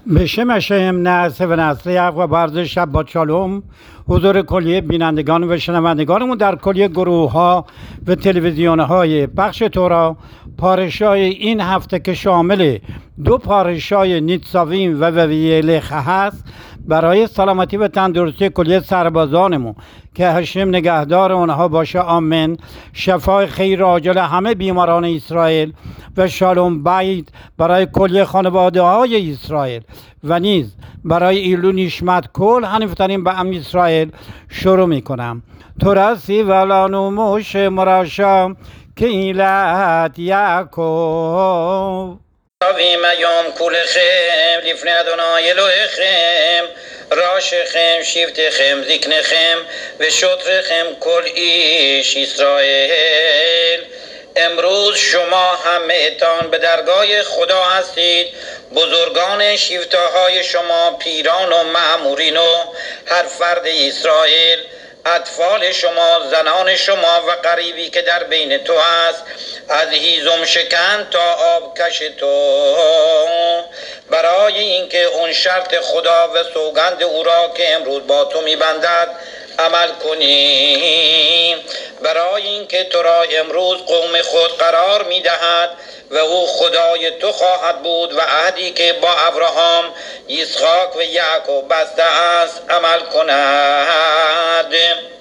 بشم اشم نسل و نسل و برز شب با شالوم حضور کلیه بینندگان و شنوندگانمون در کلیه گروه ها و تلویزیون های بخش تورا. پارشای این هفته که شامل دو پارشای نیتساویم و ویلیخ هست برای سلامتی و تندرستی کلیه سربازانمون که هشم نگهدار اونها باشه. آمین. شفای خیر عاجل همه بیماران اسرائیل و شالوم بعید برای کلیه خانواده های اسرائیل و نیز برای ایلو نشمت کل حنیفترین به ام اسرائیل شروع میکنم. ترسی ولانو موش مراشا که ایلت یعقوب אביהם היום כולכם לפני אדוני אלוהיכם, ראשיכם, שבטיכם, זקניכם ושוטריכם כל איש ישראל. امروز شما همه‌تان به درگاه خدا هستید، بزرگان شیفته‌های شما، پیران و مأمورین و هر فرد اسرائیل، اطفال شما، زنان شما و غریبی که در بین تو است، از هیزم شکن تا آبکش تو، برای اینکه اون شرط خدا و سوگند او را که امروز با تو میبندد عمل کنی، برای اینکه تو را امروز قوم خود قرار میدهد و او خدای تو خواهد بود و عهدی که با ابراهام، اسحاق و یعقوب بسته است عمل کند.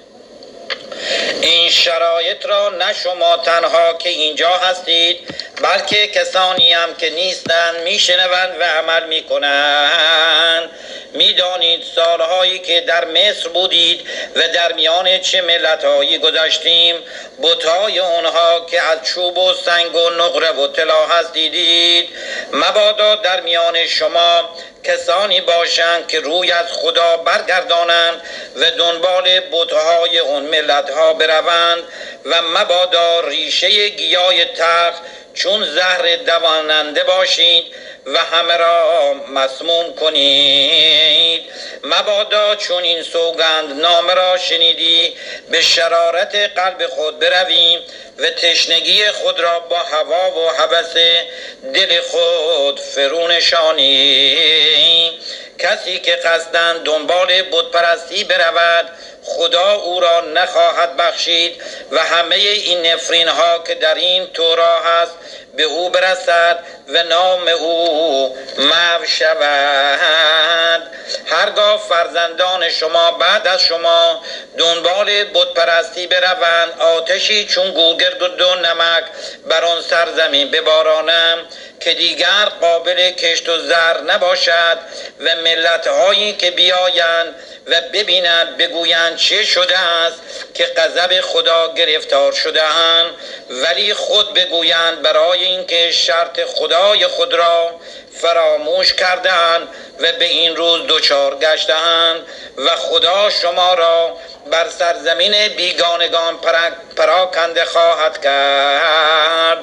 این شرایط را نه شما تنها که اینجا هستید، بلکه کسانی هم که نیستند میشنوند و عمل میکنند. میدانید سالهایی که در مصر بودید و در میان چه ملتهایی گذشتیم، بت‌های آنها که از چوب و سنگ و نقره و طلا هست دیدید. مبادا در میان شما کسانی باشند که روی از خدا برگردانند و دنبال بت‌های اون ملت‌ها بروند و مبادا ریشه گیاه تلخ چون زهر دواننده باشید و همه را مسموم کنید. مبادا چون این سوگند نامه را شنیدی به شرارت قلب خود برویم و تشنگی خود را با هوا و هوس دل خود فرونشانی. کسی که قصداً دنبال بتپرستی برود، خدا او را نخواهد بخشید و همه این نفرین ها که در این تورا هست به او برسد و نام او محو شود. هرگاه فرزندان شما بعد از شما دنبال بتپرستی بروند، آتشی چون گوگرد و نمک بر آن سرزمین ببارانم که دیگر قابل کشت و زر نباشد و ملت‌هایی که بیایند و ببینند بگویند چه شده است که غضب خدا گرفتار شده اند، ولی خود بگویند برای اینکه شرط خدای خود را فراموش کردند و به این روز دچار گشتند و خدا شما را بر سرزمین بیگانگان پراکنده خواهد کرد.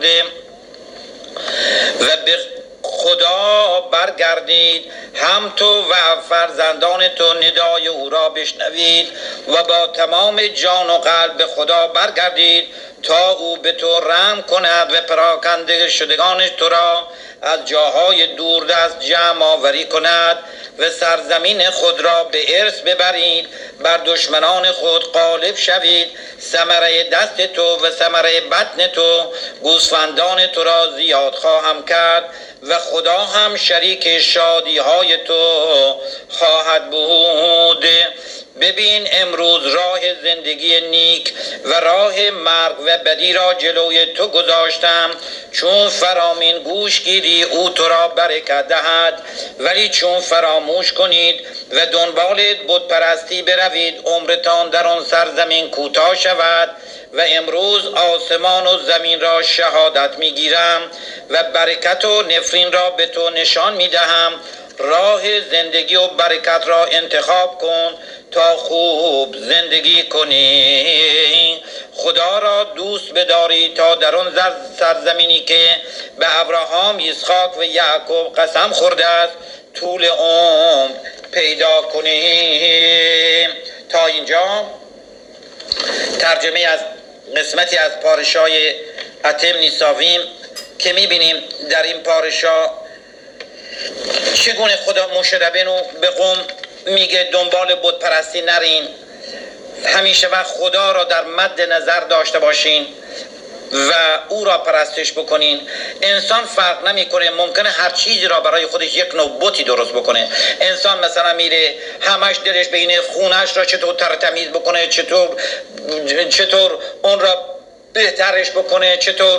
و به خدا برگردید، هم تو و فرزندان تو ندای او را بشنوید و با تمام جان و قلب به خدا برگردید تا او به تو رحم کند و پراکنده شدگان تو را از جاهای دوردست جمع آوری کند و سرزمین خود را به ارث ببرید، بر دشمنان خود غالب شوید. ثمره دست تو و ثمره بطن تو، گوسفندان تو را زیاد خواهم کرد و خدا هم شریک شادی های تو خواهد بود. ببین امروز راه زندگی نیک و راه مرگ و بدی را جلوی تو گذاشتم. چون فرامین گوش گیری او تو را برکت دهد، ولی چون فراموش کنید و دنبال بتپرستی بروید، عمرتان در آن سرزمین کوتاه شود. و امروز آسمان و زمین را شهادت میگیرم و برکت و نفرین را به تو نشان میدهم. راه زندگی و برکت را انتخاب کن تا خوب زندگی کنی. خدا را دوست بداری تا در آن سرزمینی که به ابراهام، اسحاق و یعقوب قسم خورده است طول عمر پیدا کنی. تا اینجا ترجمه از قسمتی از پارشای اتم نیساویم که میبینیم در این پارشا چگونه خدا موشه ربینو به قوم میگه دنبال بت پرستی نرین، همیشه وقت خدا را در مد نظر داشته باشین و او را پرستش بکنین. انسان فرق نمیکنه، ممکنه هر چیزی را برای خودش یک نوع بتی درست بکنه. انسان مثلا میره همش دلش به اینه خونش را چطور ترتمیز بکنه، چطور اون را بهترش بکنه، چطور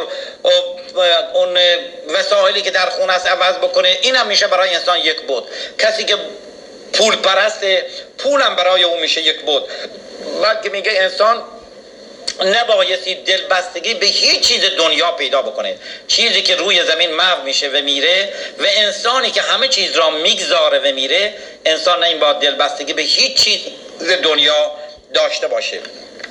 اون وسایلی که در خونه است عوض بکنه. این هم میشه برای انسان یک بت. کسی که پول پرسته، پول هم برای او میشه یک بت. بعد که میگه انسان نبایستی دلبستگی به هیچ چیز دنیا پیدا بکنه، چیزی که روی زمین محو میشه و میره، و انسانی که همه چیز را میگذاره و میره. انسان نه این باید دلبستگی به هیچ چیز دنیا داشته باشه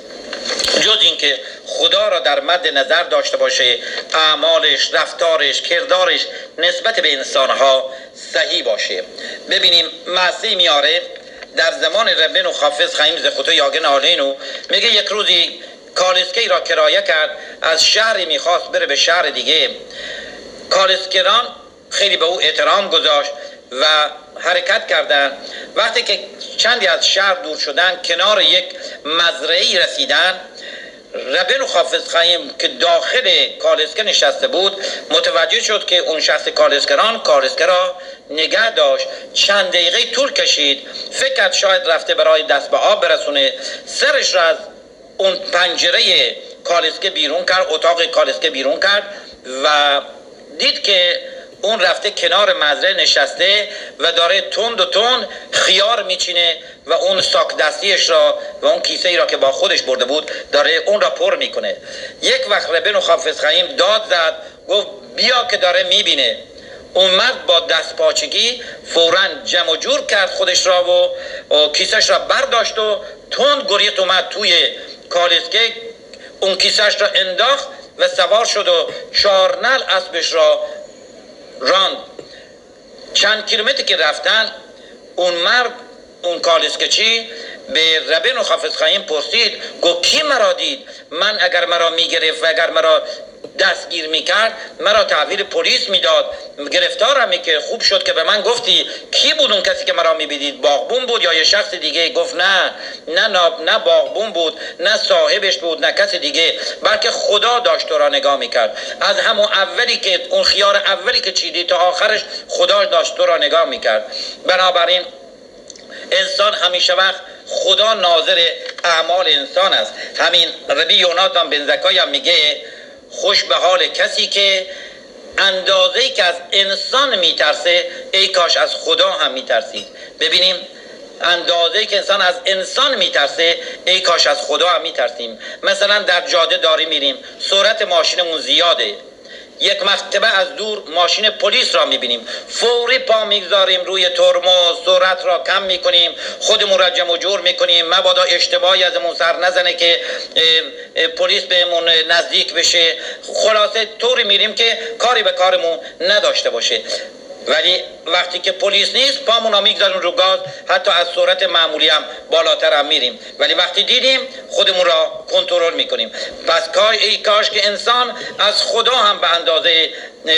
جز اینکه خدا را در مد نظر داشته باشه، اعمالش، رفتارش، کردارش نسبت به انسانها صحیح باشه. ببینیم معصی میاره در زمان ربن و خافز خیم زخوتو یاگن آلینو میگه یک روزی کالسکی را کرایه کرد، از شهری میخواست بره به شهر دیگه. کالسکران خیلی به او احترام گذاشت و حرکت کردن. وقتی که چندی از شهر دور شدن، کنار یک مزرعه‌ای رسیدن. ربن و خافز خیم که داخل کالسکه نشسته بود متوجه شد که اون شخص کالسکه را نگه داشت. چند دقیقه طول کشید، فکر کرد شاید رفته برای دست به آب برسونه. سرش را از اون پنجره کالسکه بیرون کرد، اتاق کالسکه بیرون کرد و دید که اون رفته کنار مزرعه نشسته و داره تند و تند خیار میچینه و اون ساک دستیش را و اون کیسه ای را که با خودش برده بود داره اون را پر میکنه. یک وقت ربن و خافز خیم داد زد، گفت بیا که داره میبینه. اون مرد با دست پاچگی فوراً جمع و جور کرد خودش را و کیسهش را برداشت و تند گریخت اومد توی کالسکه، اون کیسهش را انداخت و سوار شد و 4 نعل اسبش را راند. چند کیلومتر که رفتن، اون مرد، اون کالسکه‌چی به ربن و خافز خیم پرسید، گفت کی مرا دید؟ من اگر مرا میگرفت و اگر مرا دستگیر میکرد مرا تحویل پلیس میداد، گرفتارم میکرد. خوب شد که به من گفتی. کی بود اون کسی که مرا میبینید؟ باغبون بود یا یه شخص دیگه؟ گفت نه باغبون بود، نه صاحبش بود، نه کسی دیگه، بلکه خدا داشت تو را نگاه میکرد. از همون اولی که اون خیار اولی که چیدی تا آخرش خدا داشت تو را نگاه میکرد. بنابراین انسان همیشه وقت خدا ناظر اعمال انسان است. همین ربی یوناتان بن زکای هم میگه خوش به حال کسی که اندازه‌ای که از انسان میترسه ای کاش از خدا هم میترسید. ببینیم اندازه‌ای که انسان از انسان میترسه ای کاش از خدا هم میترسیم. مثلا در جاده داریم میریم، سرعت ماشینمون زیاده، یک مرتبه از دور ماشین پلیس را میبینیم، فوری پا میگذاریم روی ترمز، سرعت را کم میکنیم، خودمون را جمع و جور میکنیم مبادا اشتباهی ازمون سر نزنه که پلیس بهمون نزدیک بشه. خلاصه طوری میریم که کاری به کارمون نداشته باشه. ولی وقتی که پلیس نیست پامون را میگذاریم رو گاز، حتی از سرعت معمولی هم بالاتر هم میریم، ولی وقتی دیدیم خودمون را کنترل میکنیم. پس ای کاش که انسان از خدا هم به اندازه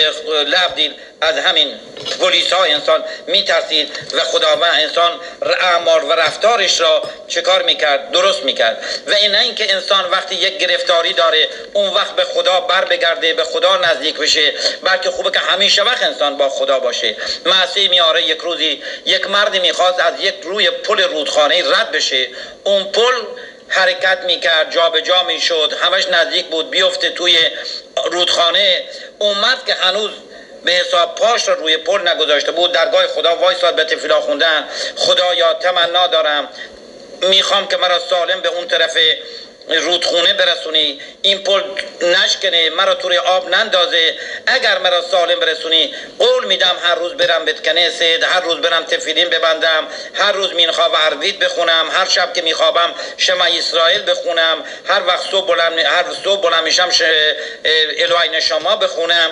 لب از همین پلیس ها انسان میترسید و خداوند انسان اعمال و رفتارش را چه کار میکرد؟ درست میکرد. و این که انسان وقتی یک گرفتاری داره اون وقت به خدا بر بگرده، به خدا نزدیک بشه، بلکه خوبه که همیشه وقت انسان با خدا باشه. معصی میاره یک روزی یک مردی میخواست از یک روی پل رودخانه رد بشه، اون پل حرکت میکرد، جا به جا میشد، همش نزدیک بود بیفته توی رودخانه. اومد که هنوز به حساب پاش را روی پل نگذاشته بود، درگاه خدا وایساد به تفیلا خوندن. خدایا تمنا دارم، میخوام که مرا سالم به اون طرف رودخونه برسونی، این پل نشکنه، مرا توی آب نندازه. اگر مرا سالم برسونی قول میدم هر روز برم به کنیست، هر روز برم تفیلین ببندم، هر روز مینخوا و عربید بخونم، هر شب که میخوابم شمع اسرائیل بخونم، هر وقت صبح بلند میشم الوهی نشما بخونم.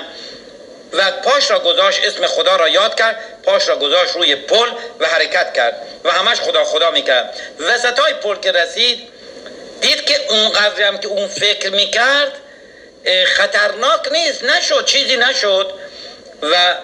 و پاش را گذاشت، اسم خدا را یاد کرد، پاش را گذاشت روی پل و حرکت کرد و همش خدا خدا میکرد. وسطای پل که رسید دید که اونقدر هم که اون فکر میکرد خطرناک نیست، چیزی نشد. و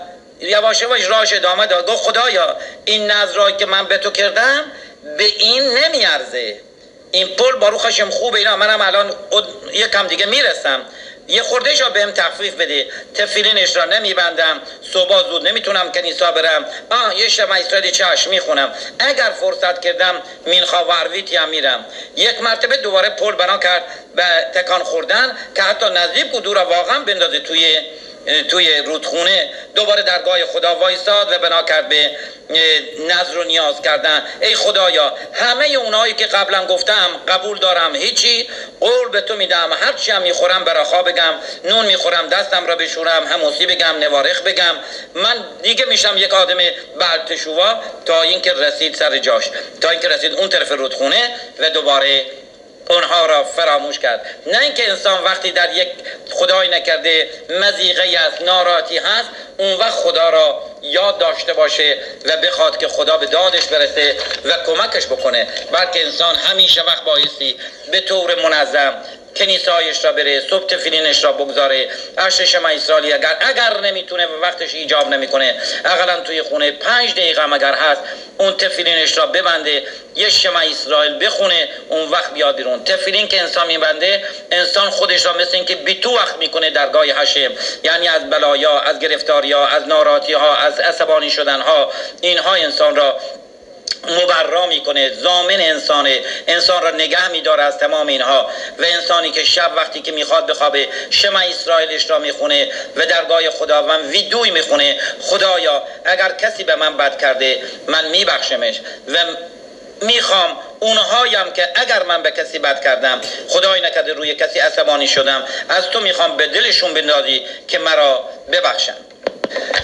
یواش یواش راهش ادامه داد. گفت خدایا این نذرایی که من به تو کردم به این نمیارزه، این پل باروخ هاشم خوبه اینا، منم الان یکم دیگه میرسم، یه خوردهش را بهم تخفیف بده، تفیلینش را نمیبندم، صبح زود نمیتونم کنیسا برم، یه شمع اسرائیل چشم میخونم، اگر فرصت کردم مینخا ورویتی هم میرم. یک مرتبه دوباره پل بنا کرد به تکان خوردن که حتی نزدیک بود او را واقعا بندازه توی رودخونه. دوباره درگاه خدا وایساد و بنا کرد به نظر و نیاز کردن. ای خدایا همه اونایی که قبلا گفتم قبول دارم، هیچی، قول به تو میدم هرچی هم میخورم براخا بگم، نون میخورم دستم را بشورم، هموسی بگم، نوارخ بگم، من دیگه میشم یک آدم بلتشووا تا اینکه رسید سر جاش، تا اینکه رسید اون طرف رودخونه و دوباره اونها را فراموش کرد. نه اینکه انسان وقتی در یک خدای نکرده مضیقه‌ای است، ناراحتی هست، اون وقت خدا را یاد داشته باشه و بخواد که خدا به دادش برسه و کمکش بکنه، بلکه انسان همیشه وقت بایستی به طور منظم کنیسایش را بره، صبح تفیلینش را بگذاره، عشر شمع اسرائیلی اگر نمیتونه و وقتش ایجاب نمیکنه، اقلا توی خونه 5 دقیقه هم اگر هست اون تفیلینش را ببنده، یه شمع اسرائیل بخونه، اون وقت بیاد بیرون. تفیلین که انسان میبنده، انسان خودش را مثل این که بی تو وقت میکنه درگاه هشم، یعنی از بلایا، از گرفتاریا، از ناراحتی ها، از عصبانی شدن ها، اینها انسان را مبرا میکنه، ضامن انسان را نگه میداره از تمام اینها. و انسانی که شب وقتی که میخواد بخوابه شمع اسرائیلش را میخونه و درگاه خداوند ویدوی میخونه، خدایا اگر کسی به من بد کرده من میبخشمش و میخوام اونهایم که اگر من به کسی بد کردم، خدای نکرده روی کسی عصبانی شدم، از تو میخوام به دلشون بندازی که مرا ببخشن.